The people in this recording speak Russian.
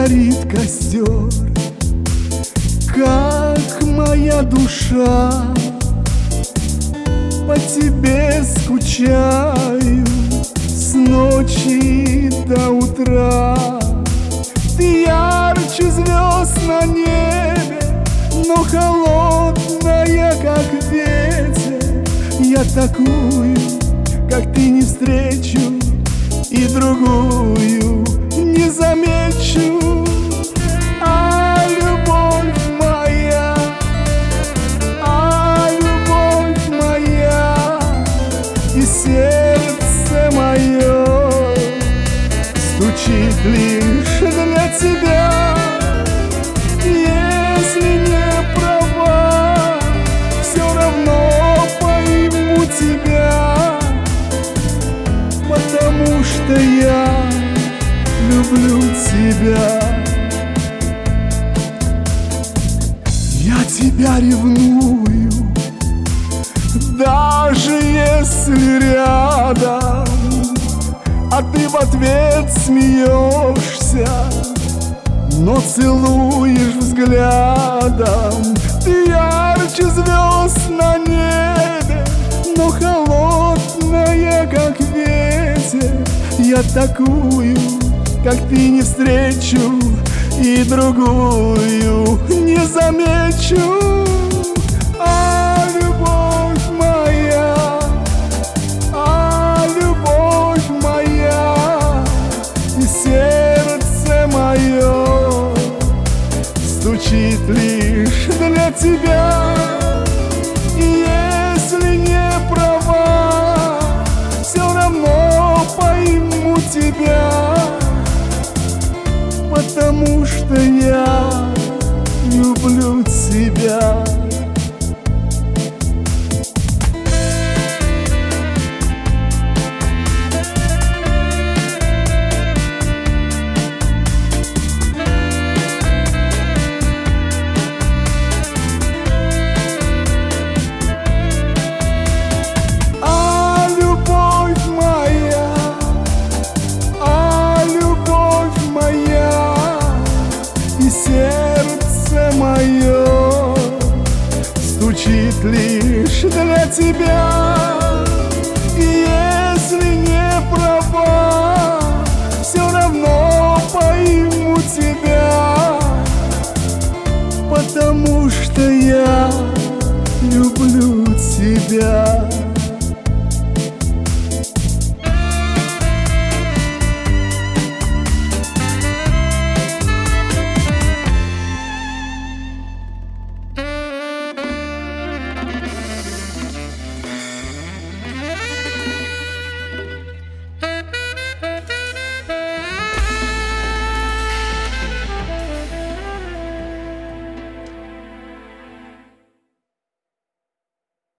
горит костер, как моя душа. По тебе скучаю с ночи до утра. Ты ярче звезд на небе, но холодная, как ветер. Я такую, как ты, не встречу, и другую не замечу. А любовь моя, а любовь моя, и сердце мое стучит лишь для тебя. Если не права, все равно пойму тебя, потому что я люблю тебя. Я тебя ревную, даже если рядом, а ты в ответ смеешься, но целуешь взглядом. Ты ярче звезд на небе, но холодная, как ветер. Я такую, как ты, не встречу, и другую не замечу. А любовь моя, а любовь моя, и сердце мое стучит лишь для тебя. И если не права, все равно пойму тебя, потому что я люблю тебя. Сердце мое стучит лишь для тебя. И если не права, все равно пойму тебя, потому что я люблю тебя.